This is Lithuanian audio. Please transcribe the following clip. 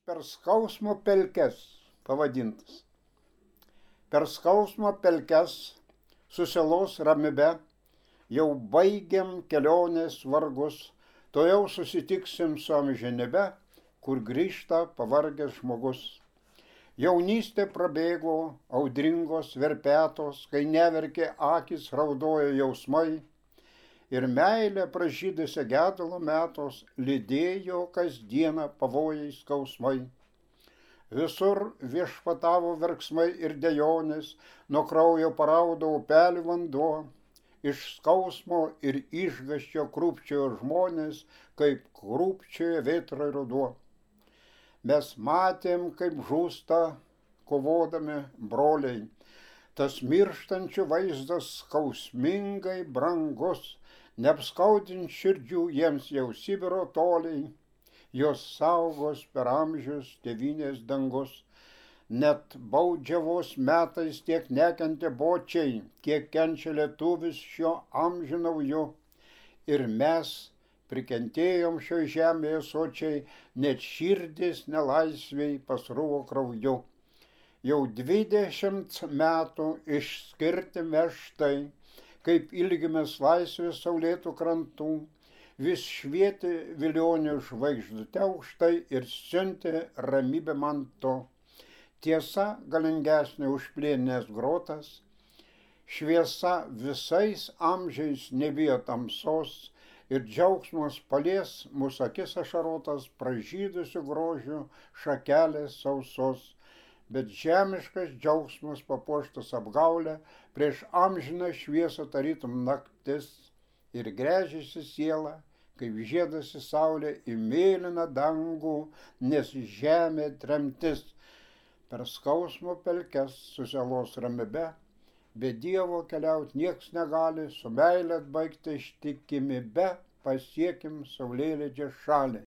Per skausmo pelkes pavadintas. Per skausmo pelkes susielos ramybe, jau baigiam kelionės vargus, to jau susitiksim su amžinybe, kur grįžta pavargęs žmogus. Jaunystė prabėgo, audringos verpetos, kai neverkė akis, raudojo jausmai, ir meilė pražydusią gedulo metos lydėjo kasdieną pavojai skausmai. Visur viešpatavo verksmai ir dejonės, nuo kraujo paraudo upelių vanduo, iš skausmo ir išgąsčio krūpčiojo žmonės, kaip krūpčiojo vėtrai ruduo. Mes matėm, kaip žūsta kovodami broliai, tas mirštančių vaizdas skausmingai brangus, neapskaudint širdžių jiems jau Sibiro toliai, jos saugos per amžius tėvynės dangus. Net baudžiavos metais tiek nekentė bočiai, kiek kenčia lietuvis šio amžinauju. Ir mes prikentėjom šio žemėje sočiai, net širdis nelaisviai pasrūvo krauju. Jau 20 metų išskirti štai, kaip ilgimės laisvės saulėtų krantų, vis švietė vilionių žvaigždute aukštai ir siuntė ramybę man to. Tiesa galingesnė už plėnės grotas, šviesa visais amžiais nebijo tamsos ir džiaugsmas palies mūsų akis ašarotas pražydusių grožių šakelės sausos. Bet žemiškas džiaugsmas papuoštas apgaulę, prieš amžiną šviesą tarytum naktis, ir gręžiasi siela, kaip žiedas į saulę, į mėlyną dangų, nes žemė tremtis. Per skausmo pelkes susielos ramybe, be Dievo keliaut nieks negali, su meile atbaigti ištikimybe pasiekim saulėlydžio šalį.